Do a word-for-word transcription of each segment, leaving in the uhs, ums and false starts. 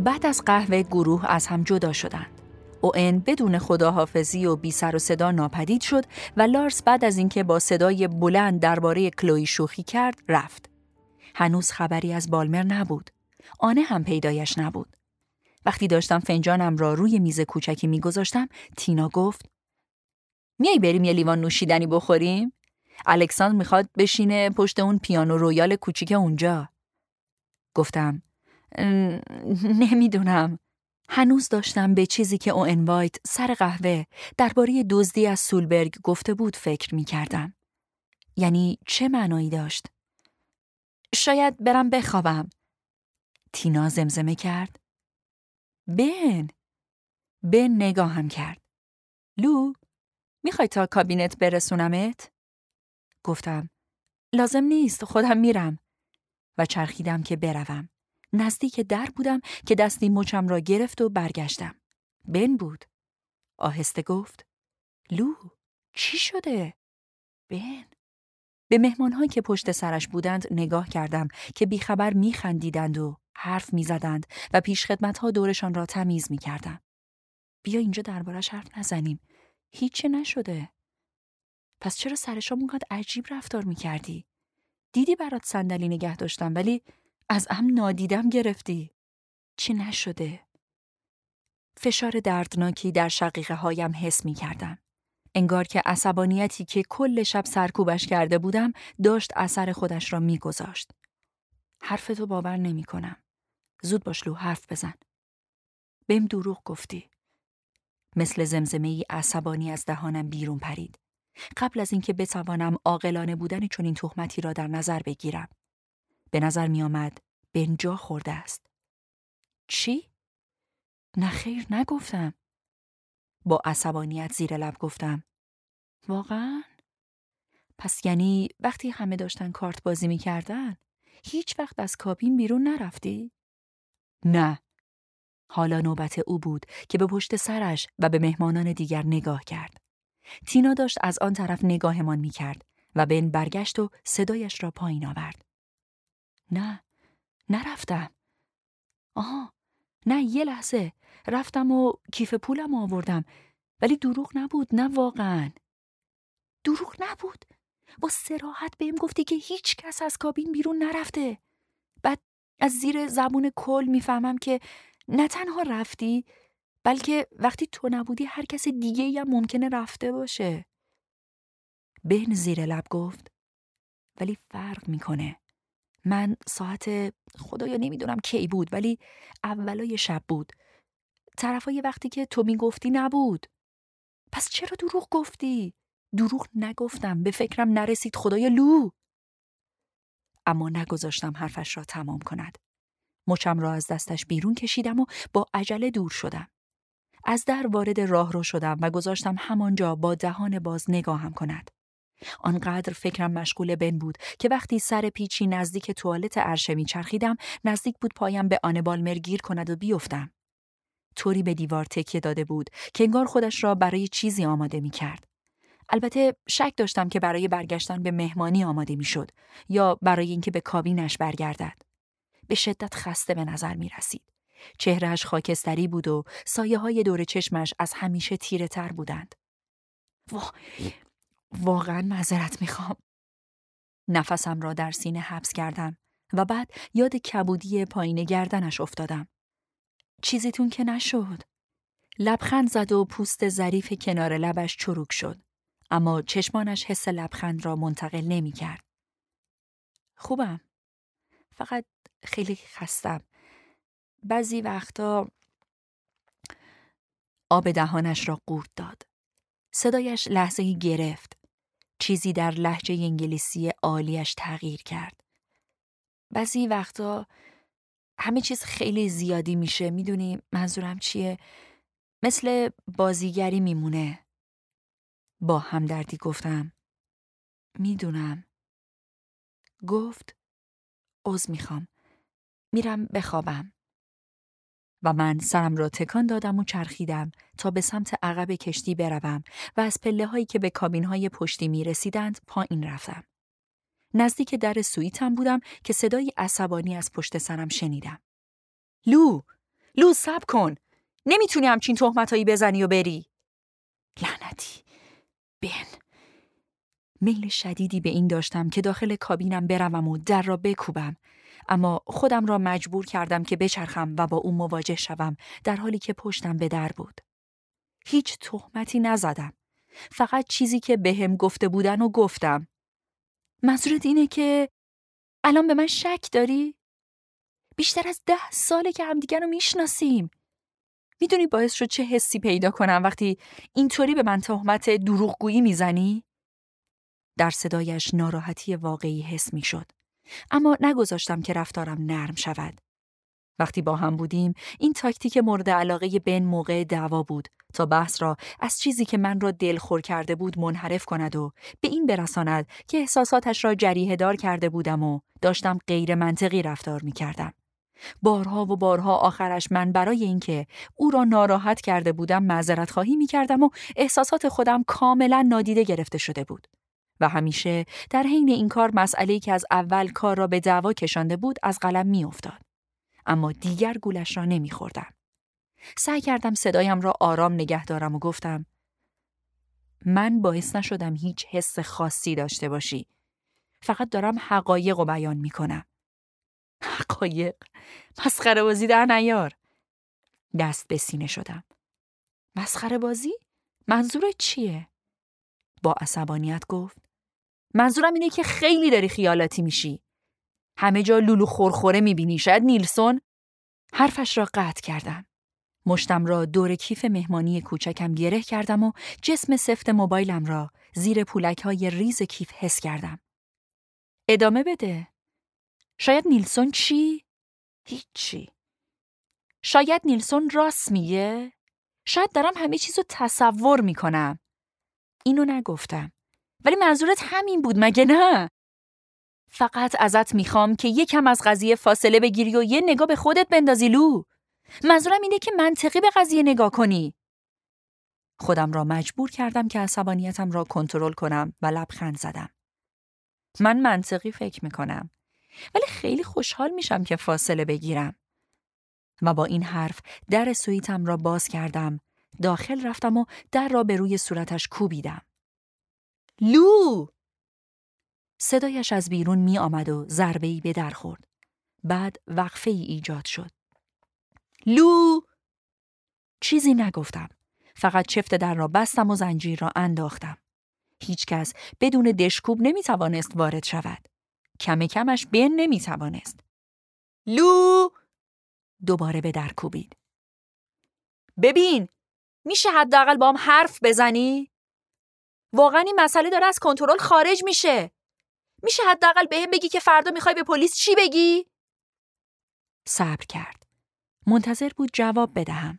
بعد از قهوه گروه از هم جدا شدند. اوئن بدون خداحافظی و بی سر و صدا ناپدید شد و لارس بعد از اینکه با صدای بلند درباره کلوی شوخی کرد رفت. هنوز خبری از بالمر نبود. آنه هم پیدایش نبود. وقتی داشتم فنجانم را روی میز کوچکی میگذاشتم، تینا گفت: میای بریم یه لیوان نوشیدنی بخوریم؟ الکساندر میخواد بشینه پشت اون پیانو رویال کوچیک اونجا. گفتم: نمیدونم. هنوز داشتم به چیزی که اوئن وایت سر قهوه درباره دزدی از سولبرگ گفته بود فکر میکردم. یعنی چه معنایی داشت؟ شاید برم بخوابم. تینا زمزمه کرد: بن. بن نگاهم کرد. لو، میخوای تا کابینت برسونمت؟ گفتم: لازم نیست، خودم میرم. و چرخیدم که بروم. نزدیک در بودم که دستی مچم را گرفت و برگشتم. بن بود. آهسته گفت: لو، چی شده؟ بن. به مهمان‌هایی که پشت سرش بودند نگاه کردم که بیخبر میخندیدند و حرف میزدند و پیشخدمت‌ها دورشان را تمیز میکردم. بیا اینجا دربارش حرف نزنیم. هیچی نشده. پس چرا سرشام اونقدر عجیب رفتار میکردی؟ دیدی برات صندلی نگه داشتم ولی از هم نادیدم گرفتی. چی نشده؟ فشار دردناکی در شقیقه هایم حس می کردم. انگار که عصبانیتی که کل شب سرکوبش کرده بودم داشت اثر خودش را می گذاشت. حرفتو باور نمی کنم. زود باش لو، حرف بزن. بهم دروغ گفتی. مثل زمزمه‌ای عصبانی از دهانم بیرون پرید. قبل از اینکه بتوانم عاقلانه بودن چنین تهمتی را در نظر بگیرم. به نظر می آمد بن جا خورده است. چی؟ نه خیر، نگفتم. با عصبانیت زیر لب گفتم: واقعاً؟ پس یعنی وقتی همه داشتن کارت بازی می کردن هیچ وقت از کابین بیرون نرفتی؟ نه. حالا نوبت او بود که به پشت سرش و به مهمانان دیگر نگاه کرد. تینا داشت از آن طرف نگاهمان می کرد و بن برگشت و صدایش را پایین آورد. نه، نرفتم. آها، نه یه لحظه. رفتم و کیف پولم آوردم. ولی دروغ نبود، نه واقعاً. دروغ نبود. با صراحت بهم گفتی که هیچ کس از کابین بیرون نرفته. بعد از زیر زبون کل میفهمم که نه تنها رفتی، بلکه وقتی تو نبودی هر کس دیگه‌ای هم ممکنه رفته باشه. بن زیر لب گفت: ولی فرق میکنه. من ساعت خدایا نمیدونم کی بود، ولی اولای شب بود. طرفای وقتی که تو میگفتی نبود. پس چرا دروغ گفتی؟ دروغ نگفتم، به فکرم نرسید. خدایا لو. اما نگذاشتم حرفش را تمام کند. مچم را از دستش بیرون کشیدم و با عجله دور شدم. از در وارد راه رو شدم و گذاشتم همانجا با دهان باز نگاهم کند. آنقدر فکرم مشغول بن بود که وقتی سر پیچی نزدیک توالت عرشه می چرخیدم نزدیک بود پایم به آن بالمر گیر کند و بیفتم. طوری به دیوار تکیه داده بود که انگار خودش را برای چیزی آماده می کرد. البته شک داشتم که برای برگشتن به مهمانی آماده می شد یا برای اینکه به کابینش برگردد. به شدت خسته به نظر می رسید. چهرهش خاکستری بود و سایه های دور چشمش از همیشه تیره تر بودند. وا... واقعا معذرت می خوام. نفسم را در سینه حبس کردم و بعد یاد کبودی پایین گردنش افتادم. چیزیتون که نشد. لبخند زد و پوست ظریف کنار لبش چروک شد. اما چشمانش حس لبخند را منتقل نمی کرد. خوبم. فقط خیلی خستم. بعضی وقتا آب دهانش را قورت داد. صدایش لحظه‌ای گرفت. چیزی در لهجه انگلیسی عالیش تغییر کرد. بعضی وقتا همه چیز خیلی زیادی میشه. میدونی منظورم چیه؟ مثل بازیگری میمونه. با همدردی گفتم: میدونم. گفت: عذر میخوام. میرم بخوابم. و من سرم را تکان دادم و چرخیدم تا به سمت عقب کشتی بروم و از پله هایی که به کابین های پشتی می رسیدند پایین رفتم. نزدیک در سویتم بودم که صدای عصبانی از پشت سرم شنیدم. لو! لوز صبر کن. نمیتونی همچین تهمتایی بزنی و بری. لعنتی. بن. میل شدیدی به این داشتم که داخل کابینم بروم و در را بکوبم، اما خودم را مجبور کردم که بچرخم و با او مواجه شوم در حالی که پشتم به در بود. هیچ تهمتی نزدم. فقط چیزی که بهم گفته بودن و گفتم. منظورت اینه که الان به من شک داری؟ بیشتر از ده ساله که همدیگر رو میشناسیم. میدونی باعث شد چه حسی پیدا کنم وقتی اینطوری به من تهمت دروغگویی میزنی؟ در صدایش ناراحتی واقعی حس میشد. اما نگذاشتم که رفتارم نرم شود. وقتی با هم بودیم، این تاکتیک مورد علاقه بن موقع دعوا بود تا بحث را از چیزی که من را دلخور کرده بود منحرف کند و به این برساند که احساساتش را جریحه دار کرده بودم و داشتم غیر منطقی رفتار می کردم. بارها و بارها آخرش من برای اینکه او را ناراحت کرده بودم معذرت خواهی می کردم و احساسات خودم کاملا نادیده گرفته شده بود. و همیشه در حین این کار مسئله‌ای که از اول کار را به دعوا کشانده بود از قلم می افتاد. اما دیگر گولش را نمی خوردم. سعی کردم صدایم را آرام نگه دارم و گفتم من باعث نشدم هیچ حس خاصی داشته باشی. فقط دارم حقایق رو بیان می کنم. حقایق؟ مسخره بازی در نیار. دست به سینه شدم. مسخره بازی؟ منظورت چیه؟ با عصبانیت گفت منظورم اینه که خیلی داری خیالاتی میشی. همه جا لولو خورخوره میبینی. شاید نیلسون؟ حرفش را قطع کردم. مشتم را دور کیف مهمانی کوچکم گره کردم و جسم سفت موبایلم را زیر پولک‌های ریز کیف حس کردم. ادامه بده. شاید نیلسون چی؟ هیچی. شاید نیلسون راست میگه؟ شاید دارم همه چیزو تصور میکنم. اینو نگفتم. ولی منظورت همین بود مگه نه؟ فقط ازت میخوام که یکم از قضیه فاصله بگیری و یه نگاه به خودت بندازی لو. منظورم اینه که منطقی به قضیه نگاه کنی. خودم را مجبور کردم که عصبانیتم را کنترل کنم و لبخند زدم. من منطقی فکر میکنم، ولی خیلی خوشحال میشم که فاصله بگیرم. و با این حرف در سویتم را باز کردم، داخل رفتم و در را به روی صورتش کوبیدم. لو! صدایش از بیرون می آمد و ضربه‌ای به در خورد. بعد وقفه‌ای ایجاد شد. لو! چیزی نگفتم. فقط چفت در را بستم و زنجیر را انداختم. هیچ کس بدون دشکوب نمی توانست وارد شود. کم کمش بن نمی توانست. لو! دوباره به در کوبید. ببین! میشه حداقل با هم حرف بزنی؟ واقعا این مسئله داره از کنترل خارج میشه. میشه حداقل بهم بگی که فردا میخوای به پلیس چی بگی؟ صبر کرد. منتظر بود جواب بدهم.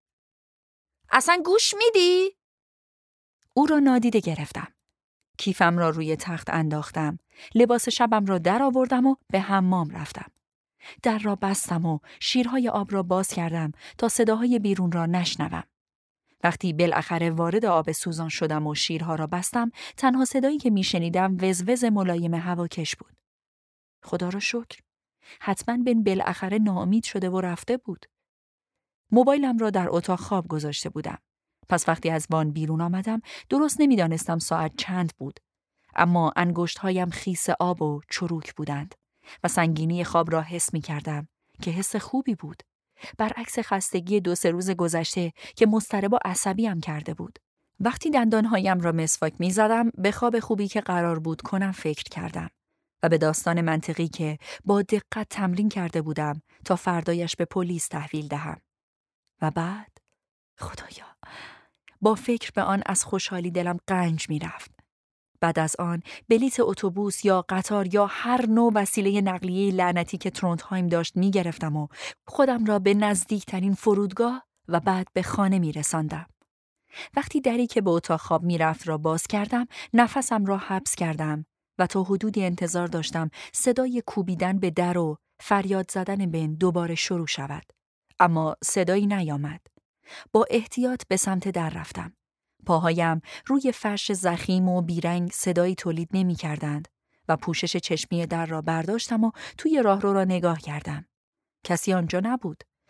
اصلا گوش میدی؟ او را نادیده گرفتم. کیفم را روی تخت انداختم. لباس شبم را در آوردم و به حمام رفتم. در را بستم و شیرهای آب را باز کردم تا صداهای بیرون را نشنوم. وقتی بالاخره وارد آب سوزان شدم و شیرها را بستم، تنها صدایی که میشنیدم وزوز ملایم هواکش بود. خدا را شکر. حتما بن بالاخره ناامید شده و رفته بود. موبایلم را در اتاق خواب گذاشته بودم. پس وقتی از وان بیرون آمدم، درست نمیدانستم ساعت چند بود. اما انگشت‌هایم خیس آب و چروک بودند و سنگینی خواب را حس می کردم که حس خوبی بود. برعکس خستگی دو سه روز گذشته که مضطرب و عصبیم کرده بود. وقتی دندانهایم را مسواک می زدم، به خواب خوبی که قرار بود کنم فکر کردم و به داستان منطقی که با دقت تمرین کرده بودم تا فردایش به پلیس تحویل دهم. و بعد خدایا، با فکر به آن از خوشحالی دلم قنج می رفت. بعد از آن بلیت اتوبوس یا قطار یا هر نوع وسیله نقلیه لعنتی که تروندهایم داشت می گرفتم و خودم را به نزدیکترین فرودگاه و بعد به خانه می رساندم. وقتی دری که به اتاق خواب می رفت را باز کردم، نفسم را حبس کردم و تا حدودی انتظار داشتم صدای کوبیدن به در و فریاد زدن بن دوباره شروع شود. اما صدایی نیامد. با احتیاط به سمت در رفتم. پاهایم روی فرش ضخیم و بیرنگ صدایی تولید نمی کردند و پوشش چشمی در را برداشتم و توی راهرو را نگاه کردم. کسی آنجا نبود.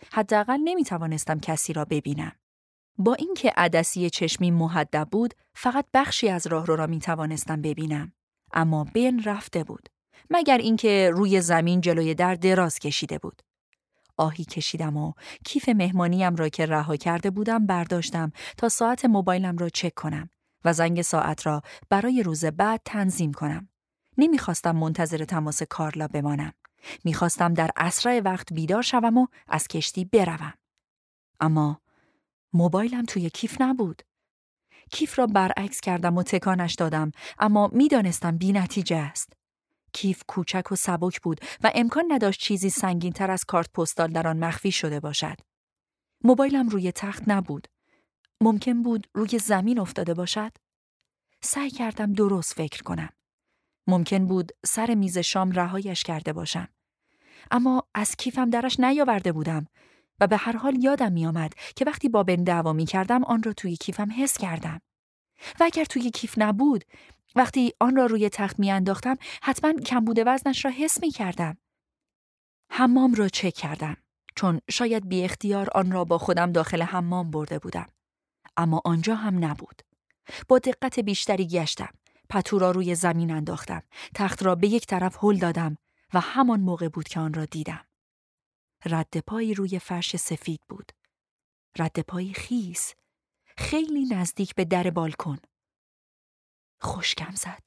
حداقل نمی توانستم کسی را ببینم. با اینکه عدسی چشمی مهدب بود، فقط بخشی از راهرو را می توانستم ببینم. اما بن رفته بود. مگر اینکه روی زمین جلوی در دراز کشیده بود. آهی کشیدم و کیف مهمانیم را که رها کرده بودم برداشتم تا ساعت موبایلم را چک کنم و زنگ ساعت را برای روز بعد تنظیم کنم. نمیخواستم منتظر تماس کارلا بمانم. میخواستم در اسرع وقت بیدار شوم و از کشتی بروم. اما موبایلم توی کیف نبود. کیف را برعکس کردم و تکانش دادم، اما میدانستم بی نتیجه است. کیف کوچک و سبک بود و امکان نداشت چیزی سنگین‌تر از کارت پستال در آن مخفی شده باشد. موبایلم روی تخت نبود. ممکن بود روی زمین افتاده باشد. سعی کردم درست فکر کنم. ممکن بود سر میز شام رهایش کرده باشم. اما از کیفم درش نیاورده بودم و به هر حال یادم می آمد که وقتی با بن دعوا می کردم آن را توی کیفم حس کردم. و اگر توی کیف نبود، وقتی آن را روی تخت می انداختم حتما کمبود وزنش را حس می کردم. حمام را چک کردم چون شاید بی اختیار آن را با خودم داخل حمام برده بودم. اما آنجا هم نبود. با دقت بیشتری گشتم. پتو را روی زمین انداختم. تخت را به یک طرف هل دادم و همان موقع بود که آن را دیدم. رد پایی روی فرش سفید بود. رد پایی خیس. خیلی نزدیک به در بالکن. خشکم زد.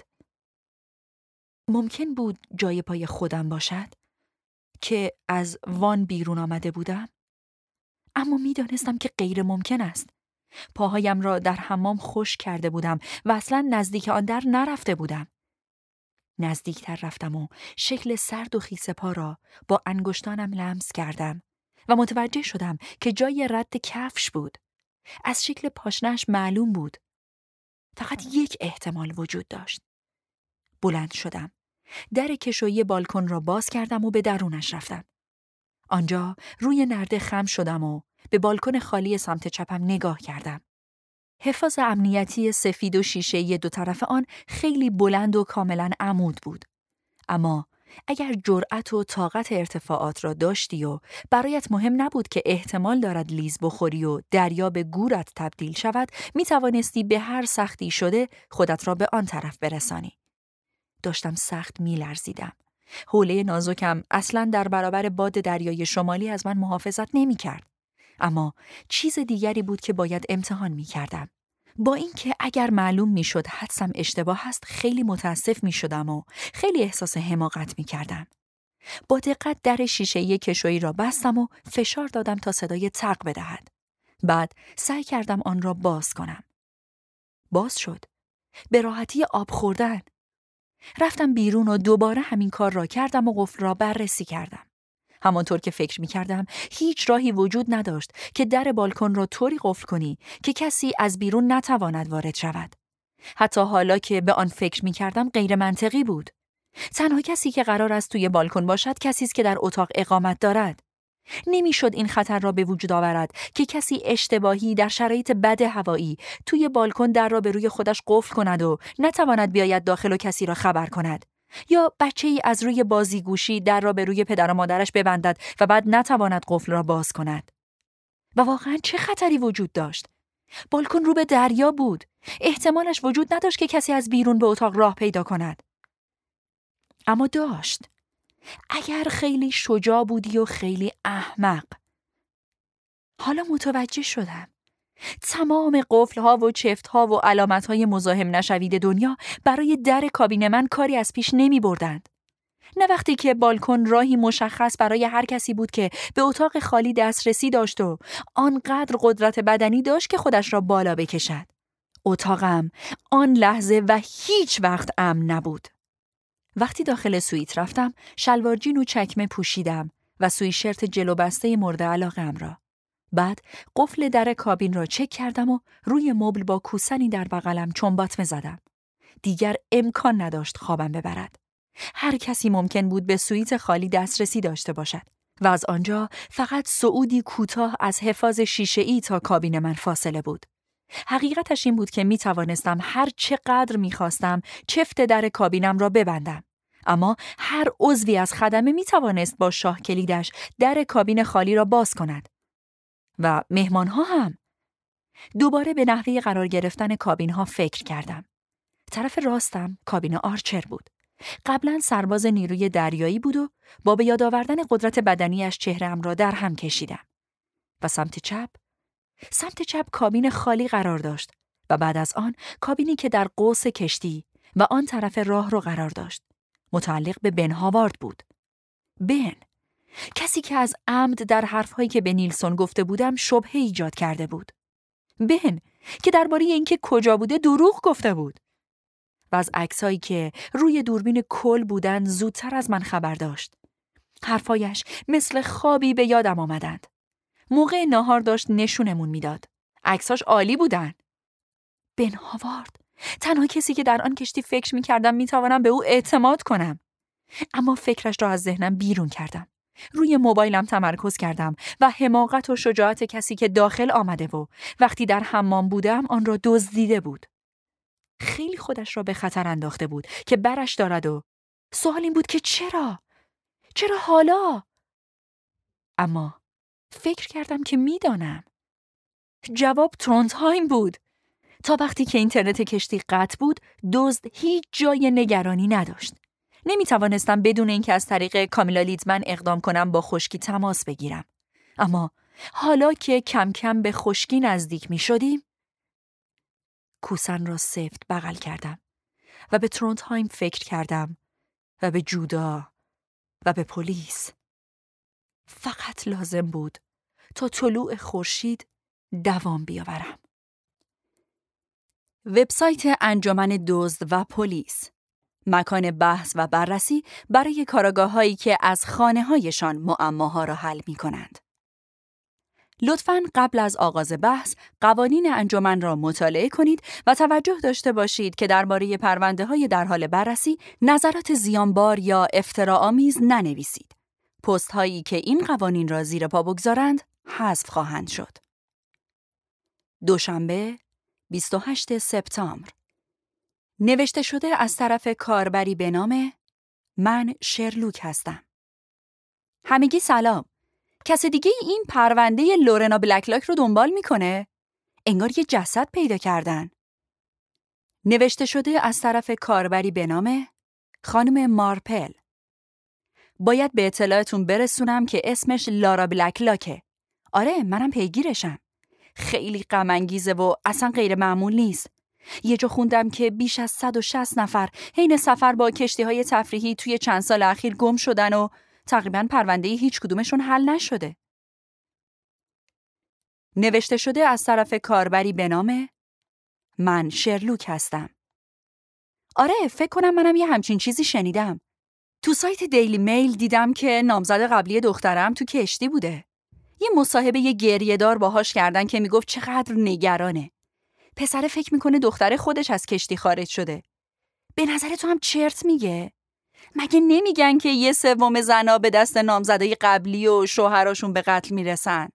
ممکن بود جای پای خودم باشد که از وان بیرون آمده بودم؟ اما می دانستم که غیر ممکن است. پاهایم را در حمام خشک کرده بودم و اصلا نزدیک آن در نرفته بودم. نزدیکتر رفتم و شکل سرد و خیس پا را با انگشتانم لمس کردم و متوجه شدم که جای رد کفش بود. از شکل پاشنه‌اش معلوم بود. فقط یک احتمال وجود داشت. بلند شدم. در کشویی بالکن را باز کردم و به درونش رفتم. آنجا روی نرده خم شدم و به بالکن خالی سمت چپم نگاه کردم. حفاظ امنیتی سفید و شیشه‌ای دو طرف آن خیلی بلند و کاملا عمود بود. اما اگر جرأت و طاقت ارتفاعات را داشتی و برایت مهم نبود که احتمال دارد لیز بخوری و دریا به گورت تبدیل شود، می توانستی به هر سختی شده خودت را به آن طرف برسانی. داشتم سخت می لرزیدم. حوله نازکم اصلاً در برابر باد دریای شمالی از من محافظت نمی کرد. اما چیز دیگری بود که باید امتحان می کردم. با اینکه اگر معلوم می شد حدسم اشتباه است خیلی متاسف می شدم و خیلی احساس حماقت می کردم. با دقت در شیشه‌ای کشویی را بستم و فشار دادم تا صدای تق بدهد. بعد سعی کردم آن را باز کنم. باز شد. به راحتی آب خوردن. رفتم بیرون و دوباره همین کار را کردم و قفل را بررسی کردم. همانطور که فکر می کردم هیچ راهی وجود نداشت که در بالکن را طوری قفل کنی که کسی از بیرون نتواند وارد شود. حتی حالا که به آن فکر می کردم غیر منطقی بود. تنها کسی که قرار است توی بالکن باشد کسی است که در اتاق اقامت دارد. نمیشد این خطر را به وجود آورد که کسی اشتباهی در شرایط بد هوایی توی بالکن در را به روی خودش قفل کند و نتواند بیاید داخل و کسی را خبر کند. یا بچه‌ای از روی بازیگوشی در را به روی پدر و مادرش ببندد و بعد نتواند قفل را باز کند. و واقعاً چه خطری وجود داشت؟ بالکن رو به دریا بود. احتمالش وجود نداشت که کسی از بیرون به اتاق راه پیدا کند. اما داشت. اگر خیلی شجاع بودی و خیلی احمق. حالا متوجه شدم. تمام قفل‌ها و چفت‌ها و علامت‌های مزاحم نشوید دنیا برای در کابین من کاری از پیش نمی بردند. نه وقتی که بالکن راهی مشخص برای هر کسی بود که به اتاق خالی دسترسی داشت و آنقدر قدرت بدنی داشت که خودش را بالا بکشد. اتاقم آن لحظه و هیچ وقت امن نبود. وقتی داخل سویت رفتم، شلوار جین و چکمه پوشیدم و سویشرت جلو بسته مورد علاقه‌ام را. بعد قفل در کابین را چک کردم و روی مبل با کوسنی در بغلم چنباتمه زدم. دیگر امکان نداشت خوابم ببرد. هر کسی ممکن بود به سویت خالی دسترسی داشته باشد و از آنجا فقط صعودی کوتاه از حفاظ شیشه‌ای تا کابین من فاصله بود. حقیقتش این بود که می توانستم هر چقدر می خواستم چفت در کابینم را ببندم. اما هر عضوی از خدمه می توانست با شاه کلیدش در کابین خالی را باز کند. و مهمانها هم. دوباره به نحوه قرار گرفتن کابین ها فکر کردم. طرف راستم کابین آرچر بود. قبلا سرباز نیروی دریایی بود و با به یاد آوردن قدرت بدنیش چهره‌ام را در هم کشیدم. و سمت چپ؟ سمت چپ کابین خالی قرار داشت و بعد از آن کابینی که در قوس کشتی و آن طرف راه رو قرار داشت. متعلق به بن هاوارد بود. بن، کسی که از عمد در حرفهایی که به نیلسون گفته بودم شبهه ایجاد کرده بود. بن که درباره اینکه کجا بوده دروغ گفته بود. و از عکسایی که روی دوربین کل بودن زودتر از من خبر داشت. حرفایش مثل خوابی به یادم آمدند. موقع ناهار داشت نشونمون میداد. عکساش عالی بودن. بن هاوارد، تنها کسی که در آن کشتی فکر می‌کردم می‌توانم به او اعتماد کنم. اما فکرش را از ذهنم بیرون کردم. روی موبایلم تمرکز کردم و حماقت و شجاعت کسی که داخل آمده و وقتی در حمام بودم آن را دزدیده بود. خیلی خودش را به خطر انداخته بود که برش دارد و سوال این بود که چرا؟ چرا حالا؟ اما فکر کردم که میدانم. جواب تروندهایم بود. تا وقتی که اینترنت کشتی قطع بود، دزد هیچ جای نگرانی نداشت. نمی توانستم بدون اینکه از طریق کامیلا لیدمن اقدام کنم با خشکی تماس بگیرم. اما حالا که کم کم به خشکی نزدیک می شدیم، کوسن را سفت بغل کردم و به تروندهایم فکر کردم و به جودا و به پلیس. فقط لازم بود تا طلوع خورشید دوام بیاورم. وبسایت انجمن دزد و پلیس، مکان بحث و بررسی برای کاراگاه‌هایی که از خانه‌هایشان معماها را حل می‌کنند. لطفاً قبل از آغاز بحث قوانین انجمن را مطالعه کنید و توجه داشته باشید که درباره پرونده‌های در حال بررسی نظرات زیانبار یا افتراآمیز ننویسید. پست‌هایی که این قوانین را زیر پا بگذارند حذف خواهند شد. دوشنبه بیست و هشتم سپتامبر. نوشته شده از طرف کاربری به نام من شرلوک هستم. همگی سلام. کس دیگه این پرونده لورنا بلکلاک رو دنبال میکنه؟ انگار یه جسد پیدا کردن. نوشته شده از طرف کاربری به نام خانم مارپل. باید به اطلاعتون برسونم که اسمش لارا بلکلاکه. آره، منم پیگیرشم. خیلی غم انگیزه و اصلا غیر معمول نیست. یه جا خوندم که بیش از صد و شصت نفر حین سفر با کشتی‌های تفریحی توی چند سال اخیر گم شدن و تقریباً پرونده هیچ کدومشون حل نشده. نوشته شده از طرف کاربری به نام من شرلوک هستم. آره، فکر کنم منم یه همچین چیزی شنیدم. تو سایت دیلی میل دیدم که نامزد قبلی دخترم تو کشتی بوده. یه مصاحبه یه گریه‌دار باهاش کردن که میگفت چقدر نگرانه. پسر فکر میکنه دختر خودش از کشتی خارج شده. به نظر تو هم چرت میگه؟ مگه نمیگن که یه سوم زنا به دست نامزدای قبلی و شوهراشون به قتل میرسن؟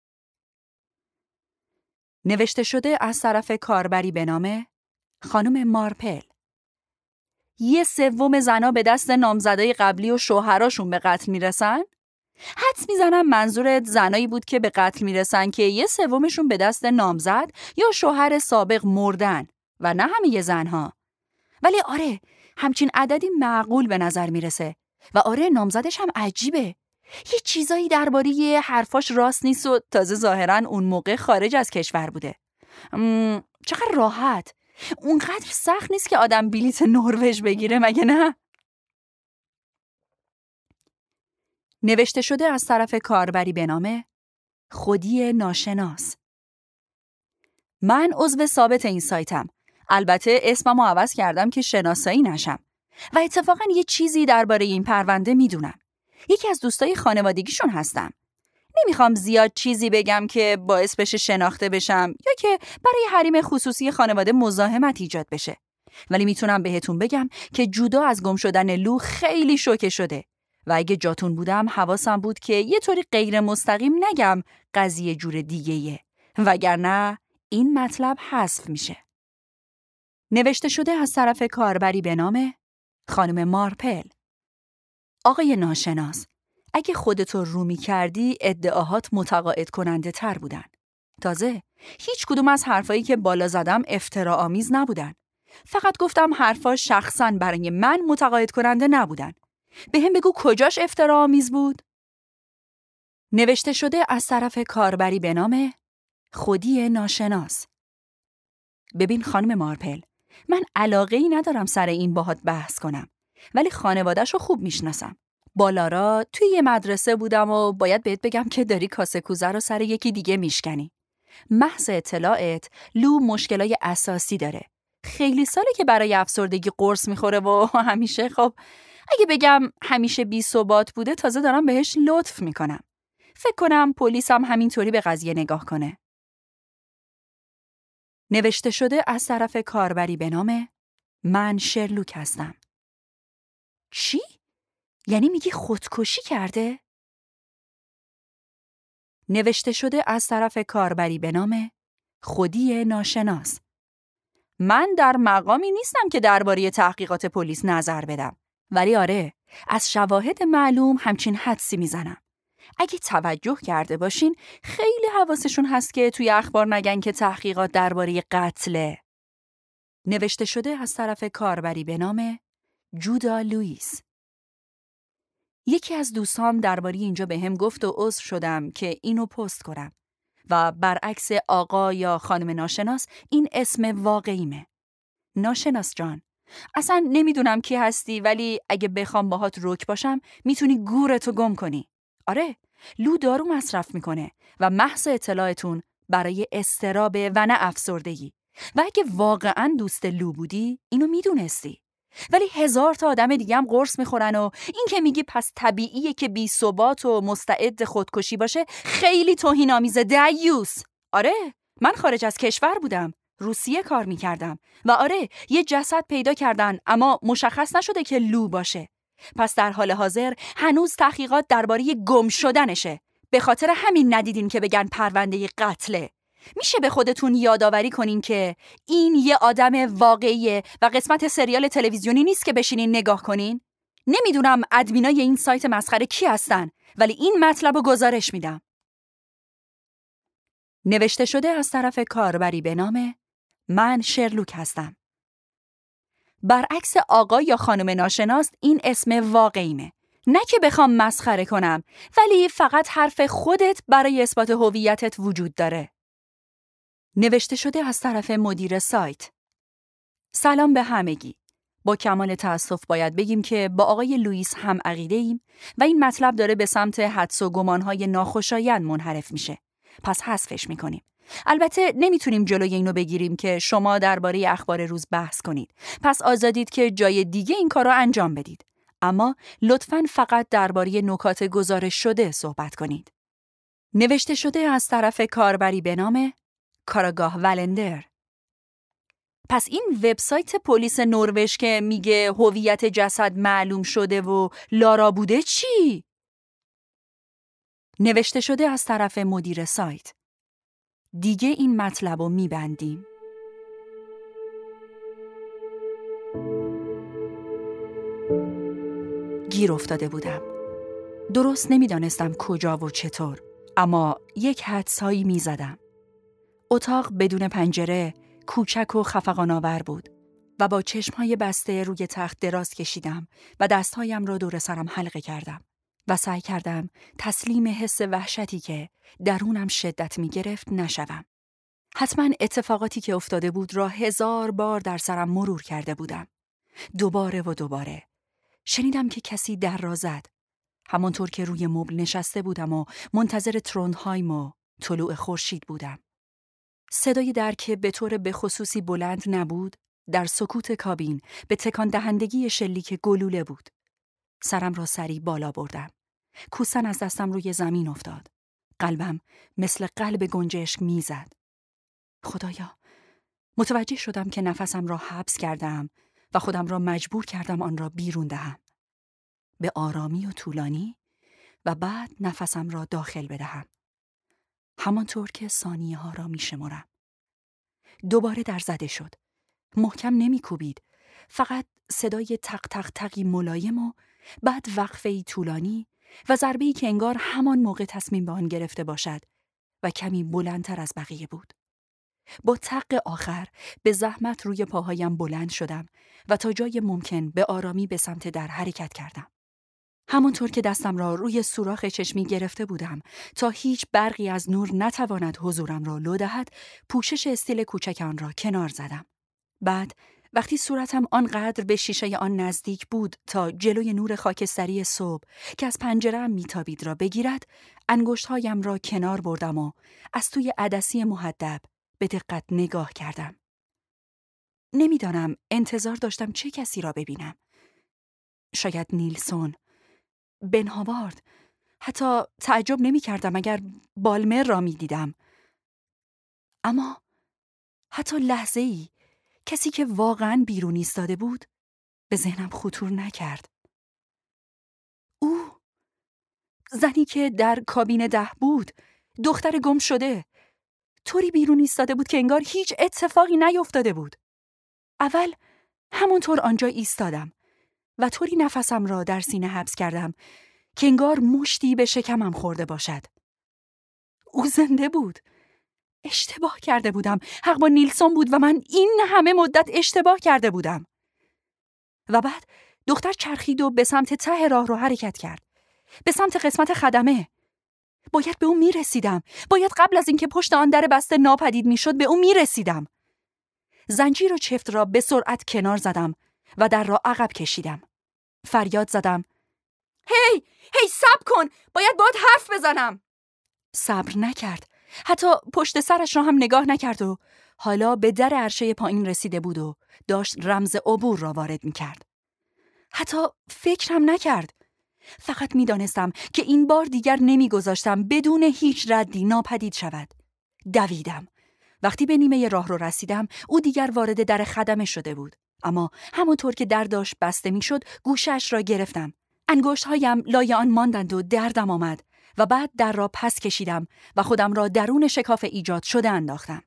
نوشته شده از طرف کاربری به نام خانم مارپل. یه سوم زنا به دست نامزدای قبلی و شوهراشون به قتل میرسن؟ حدس میزنم منظورت زنایی بود که به قتل میرسن که یه سومشون به دست نامزد یا شوهر سابق مردن و نه همه زنها. ولی آره، همچین عددی معقول به نظر میرسه و آره نامزدش هم عجیبه. یه چیزایی درباره یه حرفاش راست نیست و تازه ظاهراً اون موقع خارج از کشور بوده. چقدر راحت. اونقدر سخت نیست که آدم بلیط نروژ بگیره، مگه نه؟ نوشته شده از طرف کاربری به نام خودی ناشناس. من عضو ثابت این سایتم. البته اسممو عوض کردم که شناسایی نشم. و اتفاقا یه چیزی درباره این پرونده میدونم. یکی از دوستای خانوادگیشون هستم. نمیخوام زیاد چیزی بگم که باعث بشه شناخته بشم یا که برای حریم خصوصی خانواده مزاحمت ایجاد بشه. ولی میتونم بهتون بگم که جدا از گم شدن لو خیلی شوکه شده. و اگه جاتون بودم حواسم بود که یه طوری غیر مستقیم نگم قضیه جور دیگه‌ایه، وگرنه این مطلب حذف میشه. نوشته شده از طرف کاربری به نام خانم مارپل. آقای ناشناس، اگه خودتو رو می‌کردی ادعاهات متقاعد کننده تر بودن. تازه هیچ کدوم از حرفایی که بالا زدم افتراآمیز نبودن. فقط گفتم حرفا شخصاً برای من متقاعد کننده نبودن. به هم بگو کجاش افتراآمیز بود؟ نوشته شده از طرف کاربری به نام خودی ناشناس. ببین خانم مارپل، من علاقه‌ای ندارم سر این باهات بحث کنم، ولی خانواده‌شو خوب میشناسم. بالارا توی یه مدرسه بودم و باید بهت بگم که داری کاسه کوزه رو سر یکی دیگه میشکنی. محض اطلاعت، لو مشکلای اساسی داره. خیلی ساله که برای افسردگی قرص میخوره و همیشه خب اگه بگم همیشه بی ثبات بوده تازه دارم بهش لطف میکنم. فکر کنم پلیس هم همینطوری به قضیه نگاه کنه. نوشته شده از طرف کاربری به نام من شرلوک هستم. چی؟ یعنی میگی خودکشی کرده؟ نوشته شده از طرف کاربری به نام خودی ناشناس. من در مقامی نیستم که درباره تحقیقات پلیس نظر بدم، ولی آره، از شواهد معلوم همچین حدسی میزنم. اگه توجه کرده باشین خیلی حواسشون هست که توی اخبار نگن که تحقیقات درباره قتله. نوشته شده از طرف کاربری به نام جودا لوئیس. یکی از دوستام درباره اینجا به هم گفت و عذر شدم که اینو پست کنم و برعکس آقا یا خانم ناشناس این اسم واقعیمه. ناشناس جان، اصلا نمیدونم کی هستی، ولی اگه بخوام باهات رک باشم میتونی گورتو گم کنی. آره، لو دارو مصرف میکنه و محض اطلاعتون برای اضطراب و نه افسردگی. و اگه واقعا دوست لو بودی اینو میدونستی. ولی هزار تا آدم دیگه هم قرص میخورن و این که میگی پس طبیعیه که بی ثبات و مستعد خودکشی باشه خیلی توهین‌آمیزه. دیوس. آره، من خارج از کشور بودم، روسیه کار میکردم و آره یه جسد پیدا کردن اما مشخص نشده که لو باشه. پس در حال حاضر هنوز تحقیقات درباره گم شدنشه. به خاطر همین ندیدین که بگن پرونده قتله. میشه به خودتون یادآوری کنین که این یه آدم واقعیه و قسمت سریال تلویزیونی نیست که بشینین نگاه کنین؟ نمیدونم ادمینای این سایت مسخره کی هستن، ولی این مطلب رو گزارش میدم. نوشته شده از طرف کاربری به نام من شرلوک هستم. برعکس آقا یا خانم ناشناس این اسم واقعیمه. نه که بخوام مسخره کنم، ولی فقط حرف خودت برای اثبات هویتت وجود داره. نوشته شده از طرف مدیر سایت. سلام به همگی. با کمال تأسف باید بگیم که با آقای لوئیس هم عقیده ایم و این مطلب داره به سمت حدس و گمانهای ناخوشایند منحرف میشه. پس حذفش میکنیم. البته نمیتونیم جلوی اینو بگیریم که شما درباره اخبار روز بحث کنید. پس آزادید که جای دیگه این کارو انجام بدید. اما لطفاً فقط درباره نکات گزارش شده صحبت کنید. نوشته شده از طرف کاربری به نام کاراگاه ولندر. پس این وبسایت پلیس نروژ که میگه هویت جسد معلوم شده و لارا بوده چی؟ نوشته شده از طرف مدیر سایت. دیگه این مطلب رو میبندیم. گیر افتاده بودم. درست نمیدانستم کجا و چطور، اما یک حدسایی میزدم. اتاق بدون پنجره، کوچک و خفقان‌آور بود و با چشمهای بسته روی تخت دراز کشیدم و دستهایم را دور سرم حلقه کردم و سعی کردم تسلیم حس وحشتی که درونم شدت می گرفت نشوم. حتما اتفاقاتی که افتاده بود را هزار بار در سرم مرور کرده بودم. دوباره و دوباره. شنیدم که کسی در را زد. همانطور که روی مبل نشسته بودم و منتظر ترونهایم و طلوع خورشید بودم. صدای در که به طور به خصوصی بلند نبود، در سکوت کابین به تکان دهندگی شلیک گلوله بود. سرم را سری بالا بردم. کوسن از دستم روی زمین افتاد. قلبم مثل قلب گنجشک میزد. خدایا، متوجه شدم که نفسم را حبس کردم و خودم را مجبور کردم آن را بیرون دهم. به آرامی و طولانی و بعد نفسم را داخل بدهم. همانطور که ثانیه ها را می شمارم. دوباره در زده شد. محکم نمی کوبید فقط صدای تق تق تقی ملایم و بعد وقفه‌ای طولانی و ضربه‌ای که انگار همان موقع تصمیم به آن گرفته باشد و کمی بلندتر از بقیه بود. با تق آخر به زحمت روی پاهایم بلند شدم و تا جای ممکن به آرامی به سمت در حرکت کردم. همانطور که دستم را روی سوراخ چشمی گرفته بودم تا هیچ برقی از نور نتواند حضورم را لو دهد، پوشش استیل کوچک آن را کنار زدم. بعد وقتی صورتم آنقدر به شیشه آن نزدیک بود تا جلوی نور خاکستری صبح که از پنجره‌ام میتابید را بگیرد، انگشت‌هایم را کنار بردم و از توی عدسی مهدب به دقت نگاه کردم. نمیدانم انتظار داشتم چه کسی را ببینم. شاید نیلسون، بن هاوارد، حتی تعجب نمی کردم اگر بالمر را می دیدم. اما حتی لحظه ای کسی که واقعاً بیرون ایستاده بود به ذهنم خطور نکرد. او، زنی که در کابین ده بود، دختر گم شده، طوری بیرون ایستاده بود که انگار هیچ اتفاقی نیفتاده بود. اول همونطور آنجا ایستادم و طوری نفسم را در سینه حبس کردم که انگار مشتی به شکمم خورده باشد. او زنده بود. اشتباه کرده بودم. حق با نیلسون بود و من این همه مدت اشتباه کرده بودم. و بعد دختر چرخید و به سمت ته راه رو حرکت کرد. به سمت قسمت خدمه. باید به اون میرسیدم. باید قبل از اینکه پشت آن در بسته ناپدید میشد به اون میرسیدم. زنجیر و چفت را به سرعت کنار زدم و در را عقب کشیدم. فریاد زدم: هی، هی صبر کن، باید باهات حرف بزنم. صبر نکرد. حتی پشت سرش را هم نگاه نکرد و حالا به در عرشه پایین رسیده بود و داشت رمز عبور را وارد میکرد. حتی فکرم نکرد. فقط میدانستم که این بار دیگر نمیگذاشتم بدون هیچ ردی ناپدید شود. دویدم. وقتی به نیمه راه رو رسیدم، او دیگر وارد در خدمه شده بود. اما همونطور که در داشت بسته میشد، گوشش را گرفتم. انگشت‌هایم لای آن ماندند و دردم آمد و بعد در را پس کشیدم و خودم را درون شکاف ایجاد شده انداختم.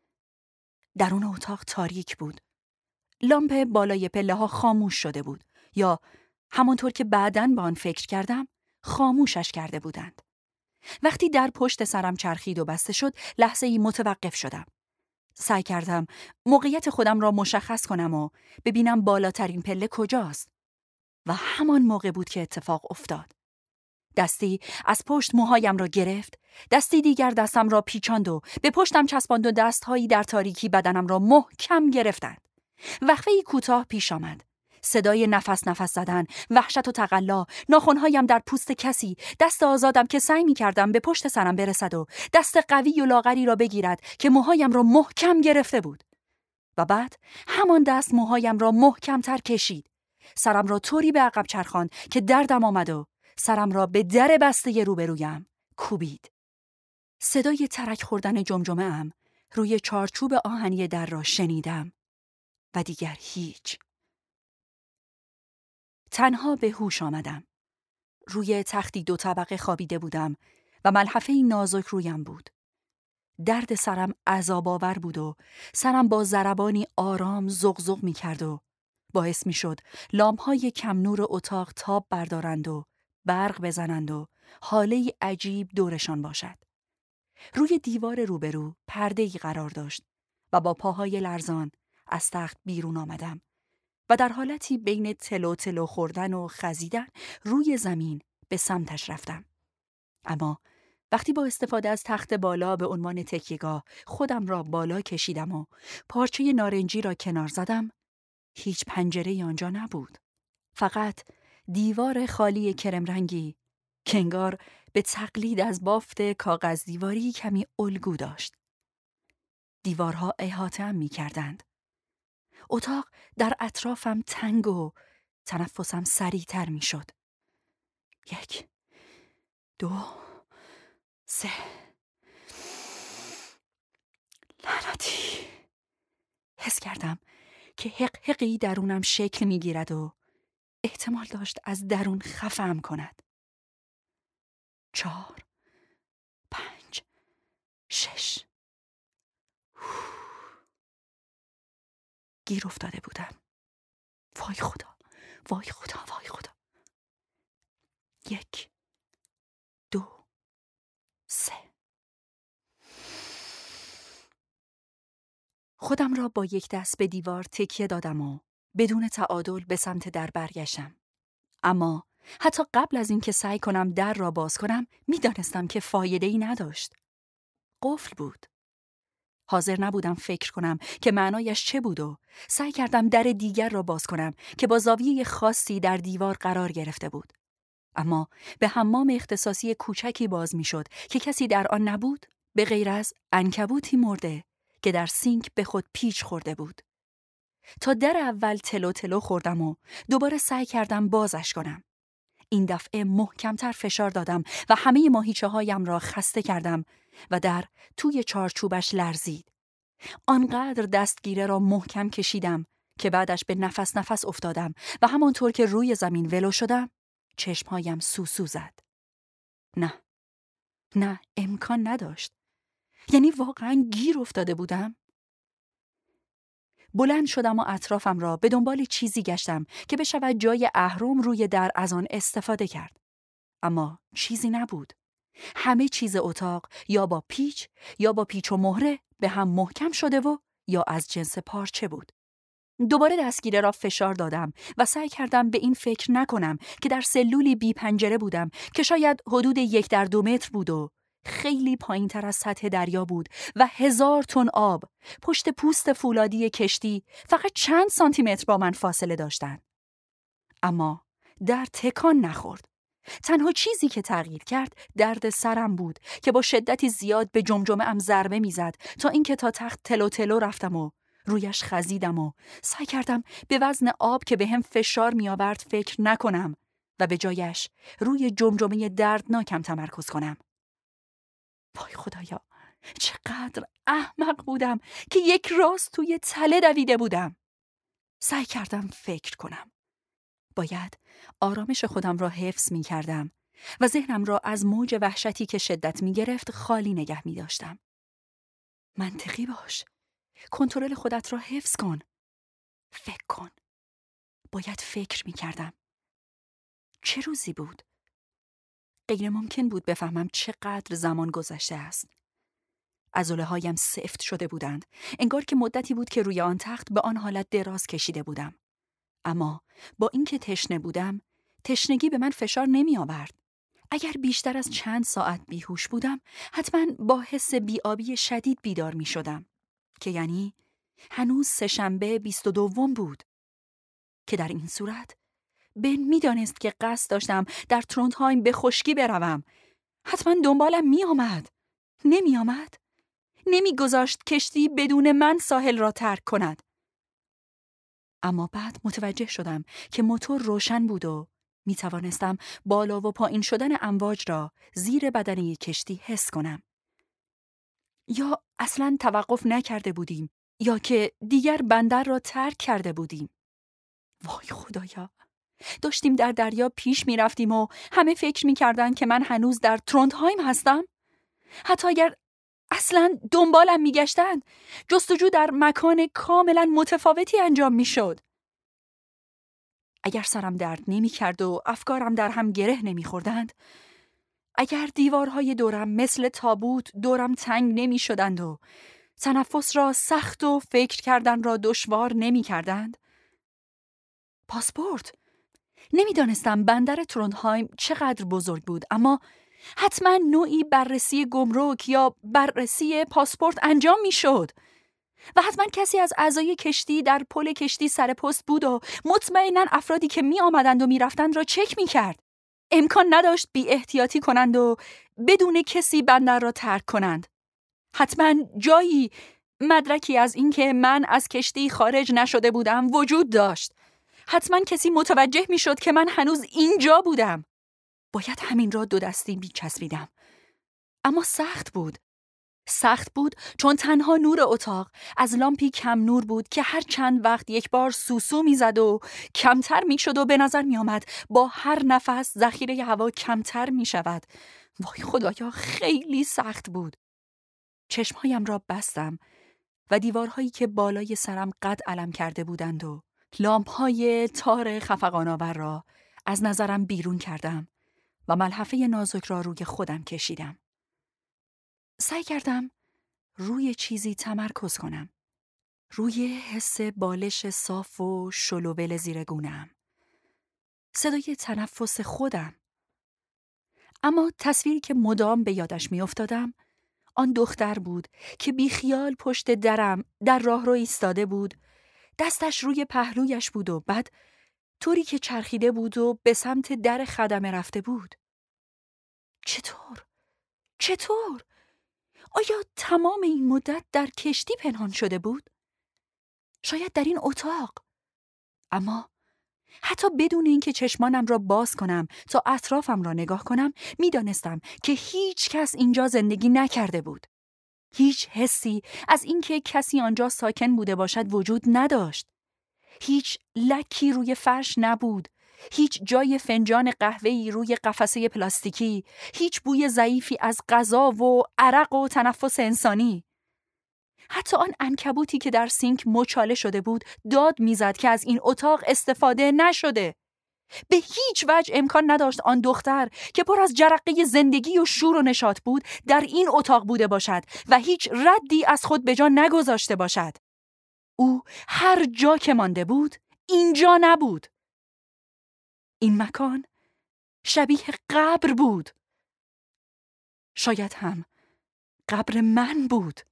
درون اتاق تاریک بود. لامپ بالای پله ها خاموش شده بود، یا همانطور که بعداً به آن فکر کردم خاموشش کرده بودند. وقتی در پشت سرم چرخید و بسته شد، لحظه ای متوقف شدم. سعی کردم موقعیت خودم را مشخص کنم و ببینم بالاترین پله کجاست. و همان موقع بود که اتفاق افتاد. دستی از پشت موهایم را گرفت، دستی دیگر دستم را پیچاند و به پشتم چسباند و دستهایی در تاریکی بدنم را محکم گرفتند. وقفه‌ای کوتاه پیش آمد. صدای نفس نفس زدن، وحشت و تقلا، ناخن‌هایم در پوست کسی، دست آزادم که سعی می‌کردم به پشت سرم برسد و دست قوی و لاغری را بگیرد که موهایم را محکم گرفته بود. و بعد همان دست موهایم را محکم‌تر کشید. سرم را طوری به عقب چرخاند که دردم آمد و سرم را به در بسته روبرویم کوبید. صدای ترک خوردن جمجمه ام روی چارچوب آهنی در را شنیدم و دیگر هیچ. تنها به هوش آمدم. روی تختی دو طبقه خوابیده بودم و ملحفه‌ای نازک رویم بود. درد سرم عذاب‌آور بود و سرم با ضربانی آرام زغزغ می کرد و باعث می شد لامپ‌های کم نور اتاق تاب بردارند و برق بزنند و حاله عجیب دورشان باشد. روی دیوار روبرو پرده‌ای قرار داشت و با پاهای لرزان از تخت بیرون آمدم و در حالتی بین تلو تلو خوردن و خزیدن روی زمین به سمتش رفتم. اما وقتی با استفاده از تخت بالا به عنوان تکیه‌گاه خودم را بالا کشیدم و پارچه نارنجی را کنار زدم، هیچ پنجره‌ای آنجا نبود. فقط دیوار خالی کرم رنگی که انگار به تقلید از بافت کاغذ دیواری کمی الگو داشت. دیوارها احاطه‌ام می‌کردند. اتاق در اطرافم تنگ و تنفسم سریع‌تر می‌شد. یک، دو، سه. لعنتی. حس کردم که حق حقی درونم شکل می‌گیرد و احتمال داشت از درون خفم کند. چهار، پنج، شش. گیر افتاده بودم. وای خدا، وای خدا، وای خدا. یک، دو، سه. خودم را با یک دست به دیوار تکیه دادم و بدون تعادل به سمت در برگشتم. اما حتی قبل از اینکه سعی کنم در را باز کنم، می‌دانستم که فایده‌ای نداشت. قفل بود. حاضر نبودم فکر کنم که معنایش چه بود و سعی کردم در دیگر را باز کنم که با زاویه خاصی در دیوار قرار گرفته بود. اما به حمام اختصاصی کوچکی باز می‌شد که کسی در آن نبود به غیر از عنکبوتی مرده که در سینک به خود پیچ خورده بود. تا در اول تلو تلو خوردم و دوباره سعی کردم بازش کنم. این دفعه محکمتر فشار دادم و همه ماهیچه هایم را خسته کردم و در توی چارچوبش لرزید. آنقدر دستگیره را محکم کشیدم که بعدش به نفس نفس افتادم و همانطور که روی زمین ولو شدم چشمهایم سوسو زد. نه، نه، امکان نداشت. یعنی واقعاً گیر افتاده بودم؟ بلند شدم و اطرافم را به دنبال چیزی گشتم که بشود جای اهرم روی در از آن استفاده کرد. اما چیزی نبود. همه چیز اتاق یا با پیچ یا با پیچ و مهره به هم محکم شده و یا از جنس پارچه بود. دوباره دستگیره را فشار دادم و سعی کردم به این فکر نکنم که در سلولی بی پنجره بودم که شاید حدود یک در دو متر بود و خیلی پایین تر از سطح دریا بود و هزار تن آب پشت پوست فولادی کشتی فقط چند سانتی متر با من فاصله داشتند. اما در تکان نخورد. تنها چیزی که تغییر کرد درد سرم بود که با شدتی زیاد به جمجمه ام ضربه میزد تا اینکه تا تخت تلو تلو رفتم و رویش خزیدم و سعی کردم به وزن آب که به هم فشار می آورد فکر نکنم و به جایش روی جمجمه دردناکم تمرکز کنم. وای خدایا، چقدر احمق بودم که یک راست توی تله دویده بودم. سعی کردم فکر کنم. باید آرامش خودم را حفظ می کردم و ذهنم را از موج وحشتی که شدت می گرفت خالی نگه می داشتم. منطقی باش. کنترل خودت را حفظ کن. فکر کن. باید فکر می کردم. چه روزی بود؟ غیر ممکن بود بفهمم چقدر زمان گذشته است. عضله هایم سفت شده بودند. انگار که مدتی بود که روی آن تخت به آن حالت دراز کشیده بودم. اما با اینکه تشنه بودم، تشنگی به من فشار نمی آورد. اگر بیشتر از چند ساعت بیهوش بودم، حتما با حس بی‌آبی شدید بیدار می شدم. که یعنی هنوز سه‌شنبه بیست و دوم بود. که در این صورت بن می دانست که قصد داشتم در تروندهایم به خشکی بروم. حتما دنبالم می آمد. نمی آمد؟ نمی گذاشت کشتی بدون من ساحل را ترک کند. اما بعد متوجه شدم که موتور روشن بود و می توانستم بالا و پایین شدن امواج را زیر بدنه کشتی حس کنم. یا اصلاً توقف نکرده بودیم یا که دیگر بندر را ترک کرده بودیم. وای خدایا، داشتیم در دریا پیش می رفتیم و همه فکر می کردن که من هنوز در تروندهایم هستم. حتی اگر اصلاً دنبالم می گشتن، جستجو در مکان کاملاً متفاوتی انجام می شد. اگر سرم درد نمی کرد و افکارم در هم گره نمی خوردند، اگر دیوارهای دورم مثل تابوت دورم تنگ نمی شدند و تنفس را سخت و فکر کردن را دشوار نمی کردند. پاسپورت. نمی دانستم بندر تروندهایم چقدر بزرگ بود، اما حتما نوعی بررسی گمرک یا بررسی پاسپورت انجام می شد. و حتما کسی از اعضای کشتی در پل کشتی سر پست بود و مطمئناً افرادی که می آمدند و می رفتند را چک می کرد. امکان نداشت بی احتیاطی کنند و بدون کسی بندر را ترک کنند. حتما جایی، مدرکی از اینکه من از کشتی خارج نشده بودم وجود داشت. حتما کسی متوجه می شد که من هنوز اینجا بودم. باید همین را دو دستی بی‌چسبیدم. اما سخت بود. سخت بود چون تنها نور اتاق از لامپی کم نور بود که هر چند وقت یک بار سوسو می زد و کمتر می شد و به نظر می آمد با هر نفس ذخیره هوا کمتر می شود. وای خدایا، خیلی سخت بود. چشمهایم را بستم و دیوارهایی که بالای سرم قد علم کرده بودند و لامپ‌های تار خفقان‌آور را از نظرم بیرون کردم و ملحفه نازک را روی خودم کشیدم. سعی کردم روی چیزی تمرکز کنم. روی حس بالش صاف و شلوول زیر گونه‌ام. صدای تنفس خودم. اما تصویری که مدام به یادش می افتادم آن دختر بود که بی خیال پشت درم در راهرو ایستاده بود، دستش روی پهلویش بود و بعد طوری که چرخیده بود و به سمت در خدمه رفته بود. چطور؟ چطور؟ آیا تمام این مدت در کشتی پنهان شده بود؟ شاید در این اتاق. اما حتی بدون اینکه چشمانم را باز کنم تا اطرافم را نگاه کنم، می دانستم که هیچ کس اینجا زندگی نکرده بود. هیچ حسی از اینکه کسی آنجا ساکن بوده باشد وجود نداشت. هیچ لکی روی فرش نبود. هیچ جای فنجان قهوه‌ای روی قفسه پلاستیکی. هیچ بوی ضعیفی از غذا و عرق و تنفس انسانی. حتی آن عنکبوتی که در سینک مچاله شده بود داد میزد که از این اتاق استفاده نشده. به هیچ وجه امکان نداشت آن دختر که پر از جرقه زندگی و شور و نشاط بود در این اتاق بوده باشد و هیچ ردی از خود به جا نگذاشته باشد. او هر جا که مانده بود اینجا نبود. این مکان شبیه قبر بود. شاید هم قبر من بود.